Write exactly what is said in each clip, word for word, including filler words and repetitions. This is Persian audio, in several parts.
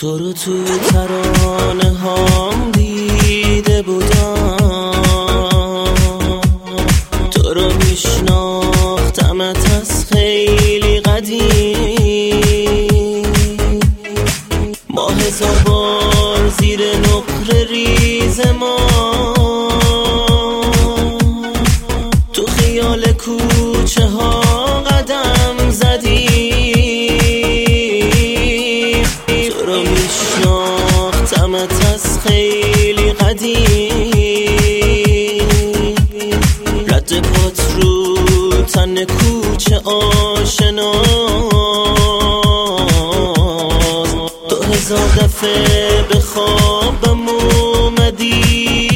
تو رو تو ترانه هام دیده بودم، تو رو میشناختمت از خیلی قدیم. ما هزار بار زیر نقره ریز ما تو خیال کوچه ها قدم زدیم. تو رو میشناختمت از خیلی قدیم، رد پات رو تن کوچه آشنا دو هزار دفعه به خوابم اومدی.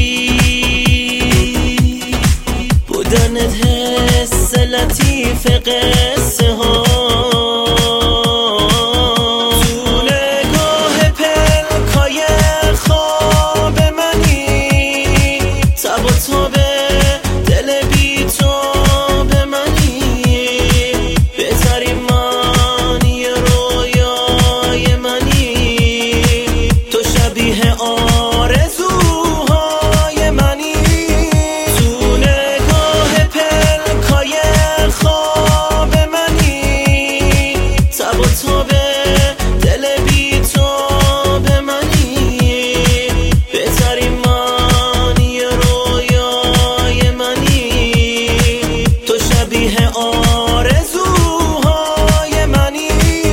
بودنت حس لطیف قصه ها، تو نگاه پلکای خواب منی، تب و تاب دل بی تو به منی، بهترین معنی رویای منی، تو شبیه آرزوهای منی. تو نگاه پلکای خواب منی، تب و تاب دل بی تو به منی، بهترین معنی رویای منی، تو شبیه آرزوهای منی.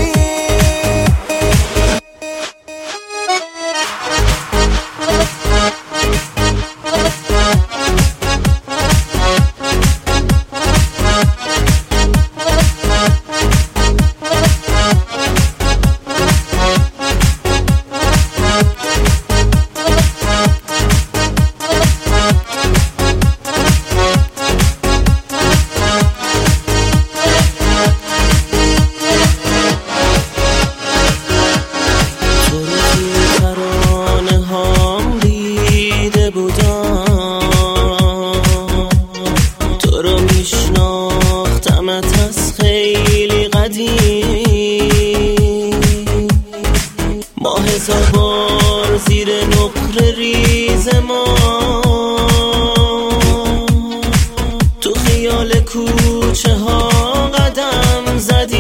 تو رو میشناختمت از خیلی قدیم، ما هزار بار زیر نقره ریز ما تو خیال کوچه ها قدم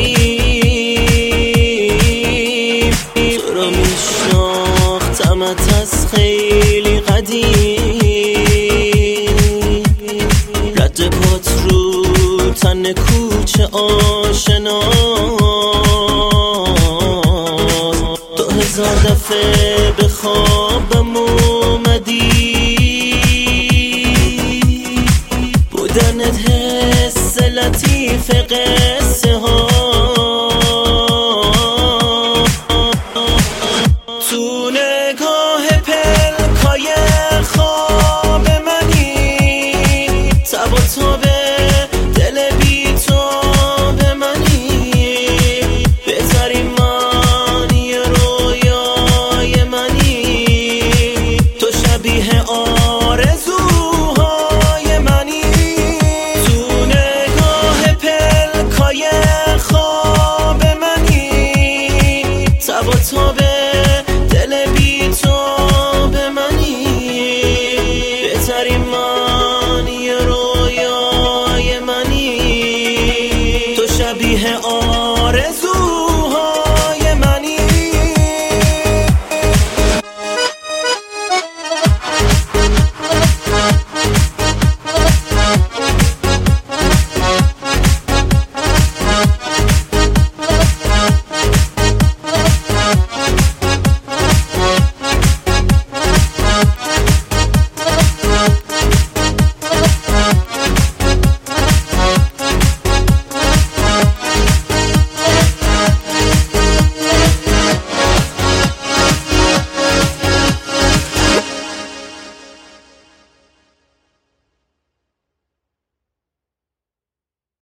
زدیم. تو رو میشناختمت از خیلی قدیم، رد پات رو تن کوچه آشنا دو هزار دفعه به خوابم اومدی. بودنت حس لطیف قصه ها، تو نگاه پلکای خواب منی، تب و تاب دل بی تو به منی، بهترین معنی رویای منی، تو شبیه آرزوهای منی. تو نگاه پلکای خواب منی، تب و تاب دل بی تو به منی، بهترین معنی رویای منی، تو شبیه آرزو